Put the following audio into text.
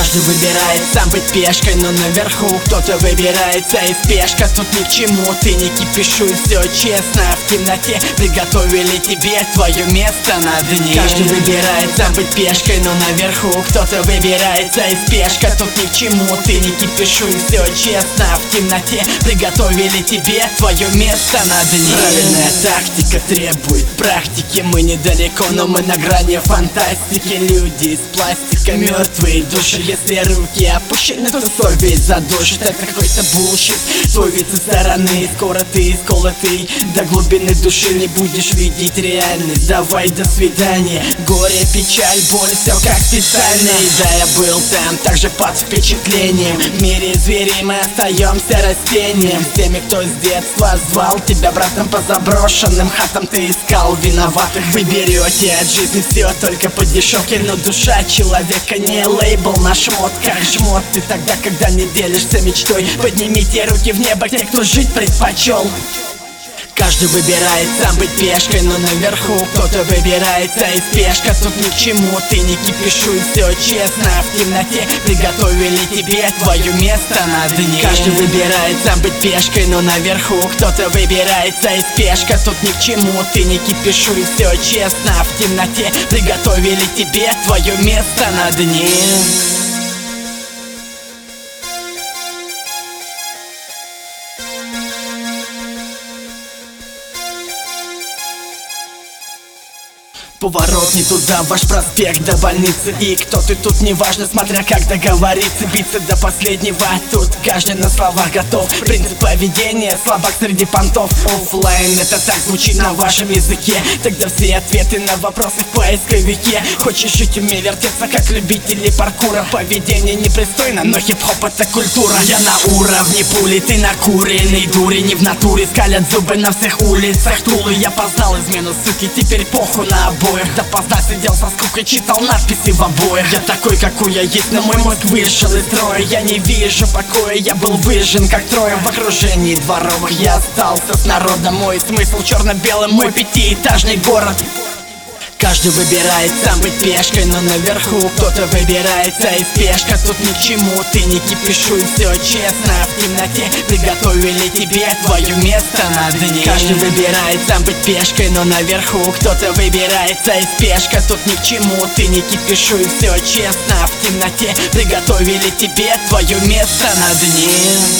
Каждый выбирает сам быть пешкой, но наверху кто-то выбирается из пешка. Тут ни к чему, ты не кипишуй, все честно. В темноте приготовили тебе твое место на дне. Каждый выбирает сам быть пешкой, но наверху кто-то выбирается из пешка. Тут ни к чему, ты не кипишуй, все честно. В темноте приготовили тебе твое место на дне. Правильная тактика требует практики. Мы недалеко, но мы на грани фантастики. Люди из пластика, мертвые души. Если руки опущены, то совесть задушит. Это какой-то булщит. Твой вид со стороны, скоро ты исколотый. До глубины души не будешь видеть реальность. Давай, до свидания. Горе, печаль, боль, все как специально. И да, я был там, также под впечатлением. В мире зверей мы остаемся растением. С теми, кто с детства звал тебя братом по заброшенным хатам. Ты искал виноватых, вы берете от жизни все только по дешевке. Но душа человека не лейбл, наш мод как жмот. Ты тогда, когда не делишься мечтой. Поднимите руки в небо, те, кто жить предпочел. Каждый выбирает сам быть пешкой, но наверху кто-то выбирается из пешка. Тут ни к чему, ты не кипишуй, все честно. В темноте приготовили тебе твое место на дне. Каждый выбирает сам быть пешкой, но наверху кто-то выбирается из пешка. Тут ни к чему, ты не кипишуй, все честно. В темноте приготовили тебе твое место на дне. Поворот не туда, ваш проспект до больницы. И кто ты тут, неважно, смотря как договориться. Биться до последнего, тут каждый на словах готов. Принцип поведения, слабак среди понтов. Оффлайн, это так звучит на вашем языке. Тогда все ответы на вопросы в поисковике. Хочешь жить, умей вертеться, как любители паркура. Поведение непристойно, но хип-хоп это культура. Я на уровне пули, ты накуренный дури. Не в натуре скалят зубы на всех улицах Тулы. Я познал измену, суки, теперь похуй на обоих. Допоздна сидел со скукой, читал надписи в обоях. Я такой, какой я есть, но мой мозг вышел из строя. Я не вижу покоя, я был выжжен как Троя. В окружении дворовых я остался с народом. Мой смысл черно-белым, мой пятиэтажный город. Каждый выбирает сам быть пешкой, но наверху кто-то выбирается из пешка. Тут ни к чему, ты не кипишуй, все честно. В темноте приготовили тебе твое место на дне. Каждый выбирает сам быть пешкой, но наверху кто-то выбирается из пешка. Тут ни к чему, ты не кипишуй, все честно. В темноте приготовили тебе твое место на дне.